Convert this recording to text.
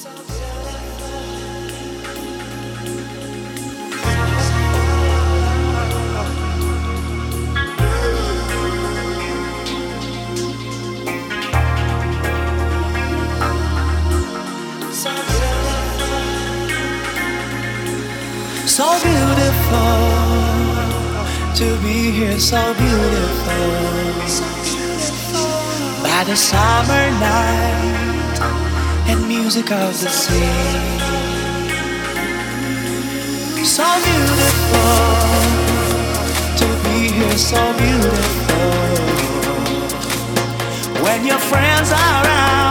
So beautiful to be here, so beautiful. By the summer night and music of the sea. So beautiful to be here, so beautiful. When your friends are around